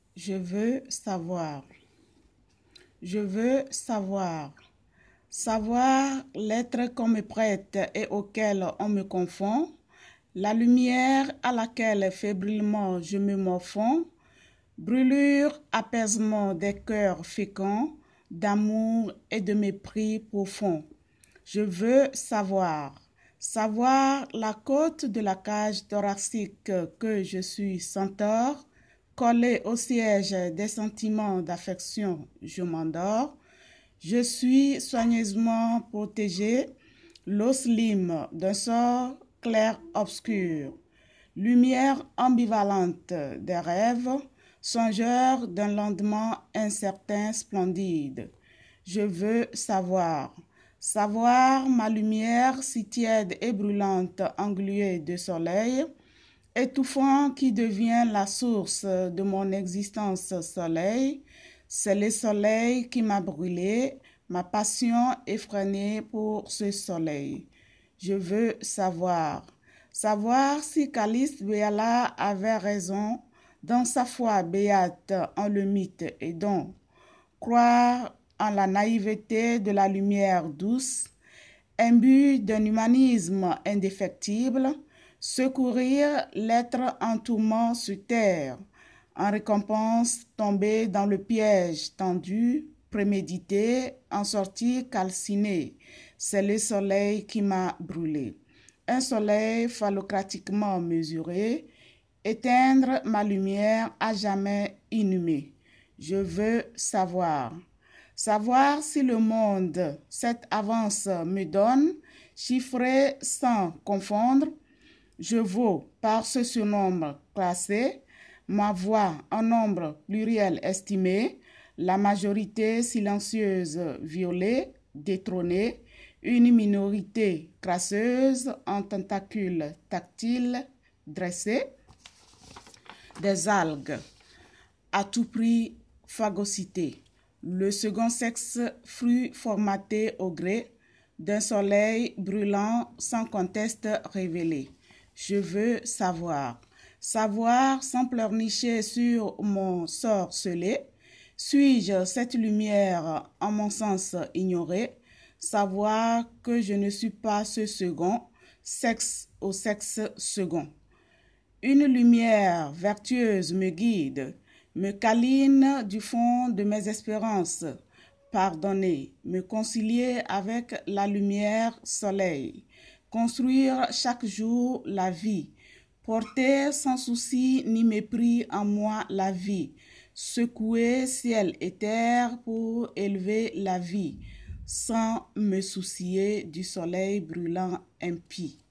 Je veux savoir. Je veux savoir. Savoir l'être qu'on me prête et auquel on me confond, la lumière à laquelle fébrilement je me morfonds, brûlure, apaisement des cœurs féconds, d'amour et de mépris profond. Je veux savoir. Savoir la côte de la cage thoracique que je suis sans tort, collé au siège des sentiments d'affection, je m'endors. Je suis soigneusement protégé, l'os lime d'un sort clair-obscur, lumière ambivalente des rêves, songeur d'un lendemain incertain splendide. Je veux savoir. Savoir ma lumière si tiède et brûlante engluée de soleil, étouffant qui devient la source de mon existence soleil, c'est le soleil qui m'a brûlé, ma passion effrénée pour ce soleil. Je veux savoir. Savoir si Calice Béala avait raison dans sa foi béate en le mythe et don. Croire en la naïveté de la lumière douce, imbu d'un humanisme indéfectible, secourir l'être en tourment sur terre, en récompense tomber dans le piège tendu, prémédité, en sortie calcinée. C'est le soleil qui m'a brûlé. Un soleil phallocratiquement mesuré, éteindre ma lumière à jamais inhumée. Je veux savoir. Savoir si le monde, cette avance me donne, chiffré sans confondre, je vaux par ce surnombre classé, ma voix en nombre pluriel estimé, la majorité silencieuse violée, détrônée, une minorité crasseuse en tentacules tactiles dressés, des algues à tout prix phagocytées. Le second sexe fruit formaté au gré d'un soleil brûlant sans conteste révélé. Je veux savoir. Savoir sans pleurnicher sur mon sort scellé. Suis-je cette lumière en mon sens ignorée? Savoir que je ne suis pas ce second, sexe au sexe second. Une lumière vertueuse me guide, me câline du fond de mes espérances. Pardonner, me concilier avec la lumière soleil. Construire chaque jour la vie. Porter sans souci ni mépris en moi la vie. Secouer ciel et terre pour élever la vie, sans me soucier du soleil brûlant impie.